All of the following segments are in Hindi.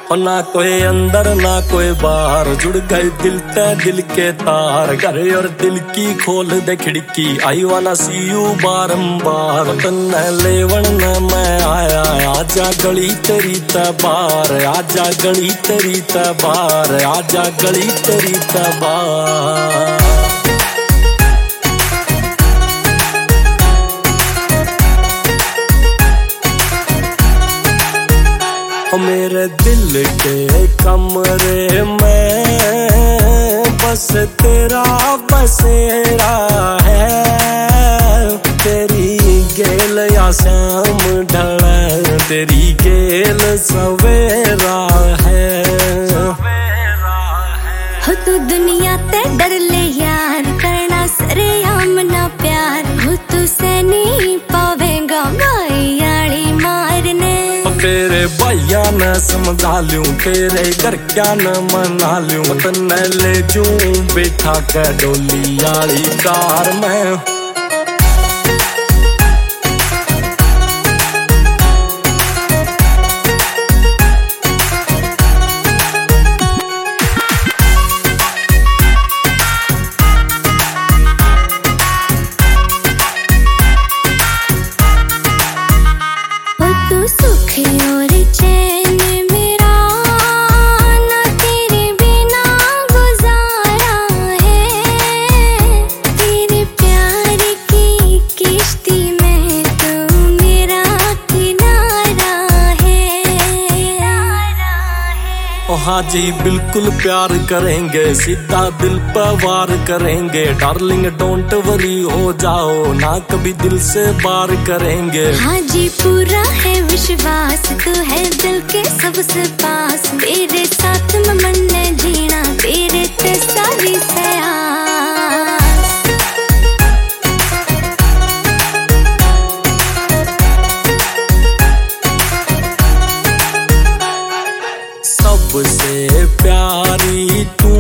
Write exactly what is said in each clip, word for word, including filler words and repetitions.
और ना कोई अंदर ना कोई बाहर, जुड़ गए दिल ते दिल के तार। घर और दिल की खोल दे खिड़की, आई वाना सी यू बारंबार। तन्ने लेवन न मैं आया, आजा गली तेरी तबार, आजा गली तेरी तबार, आजा गली तेरी तबार। मेरे दिल के कमरे में बस तेरा बसेरा है। तेरी गेल या शाम ढले, तेरी गेल सवेरा है। हो तू दुनिया ते डर ले यार, करना सरेआम ना प्यार। हो तू से नहीं पावेगा भाई यारी मारने। तेरे भैया न समझा लूं, तेरे घर क्या न मना लूं। तन्ने ले जूं बैठा के डोली आली कार में। हाँ जी बिल्कुल प्यार करेंगे, सीधा दिल पर वार करेंगे। डार्लिंग डोंट वरी हो जाओ, ना कभी दिल से बार करेंगे। हाँ जी पूरा है विश्वास, तू है दिल के सबसे पास। मेरे साथ में मन ने जीना, तेरे ते सारी सयास। सबसे प्यारी तू,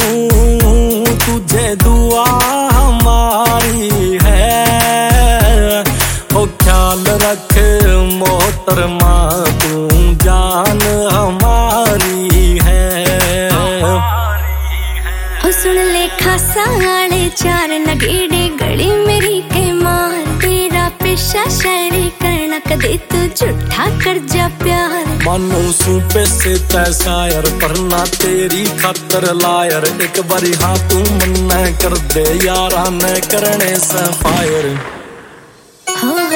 तुझे दुआ हमारी है। ओ ख्याल रख मोहतरमा, तू जान हमारी है। ओ सुन ले खासा आड़े चार, नगेड़े गली मेरी के मार। तेरा पेशा शायरी करना, कदे तू झूठा कर जा प्यार। मानू सूपे से तय शायर, पर ना तेरी खातर लायर। एक बारी हाँ तू मन कर दे यारा, न करने से फायर। हो